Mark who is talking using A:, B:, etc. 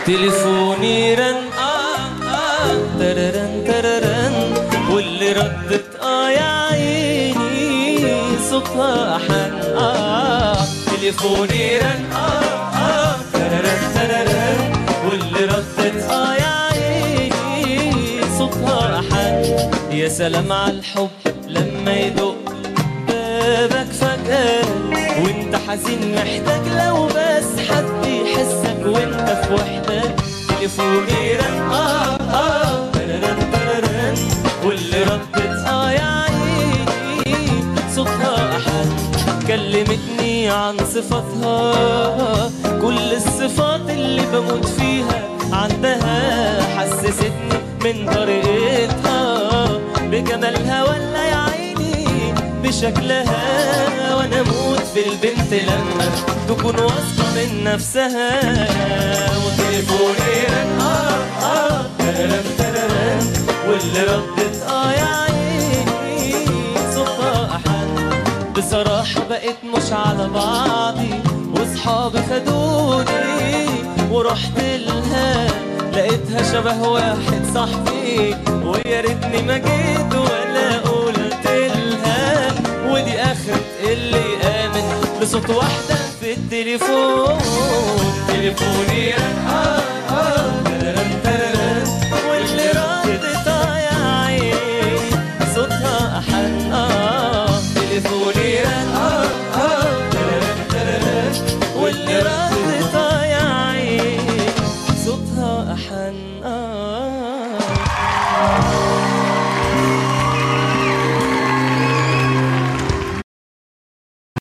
A: تليفوني رن تررن تررن، واللي ردت يا عيني صوتها أحن. تليفوني رن تررن تررن، واللي ردت يا عيني صوتها أحن. يا سلام على الحب لما يدق بابك فجأة وانت حزين محتاج لو بس حد يحسك وانت في وحدة. تليفوني رن تررن تررن، واللي ردت يا عيني صوتها أحن. كلمتني عن صفاتها، كل الصفات اللي بموت فيها عندها. حسستني من طريقتها بجمالها ولا يا عيني بشكلها. وانا اموت في البنت لما تكون واثقة من نفسها. وتليفوني رن تررن تررن، واللي ردت يا عيني صوتها أحن. بصراحة بقيت مش على بعضي، وصحابي خدوني ورحت لها لقيتها شبه واحد صاحبي. ويا ريتني ما جيت ولا قلت لها، ودي آخرة اللي آمن بصوت واحدة في التليفون. تليفوني رن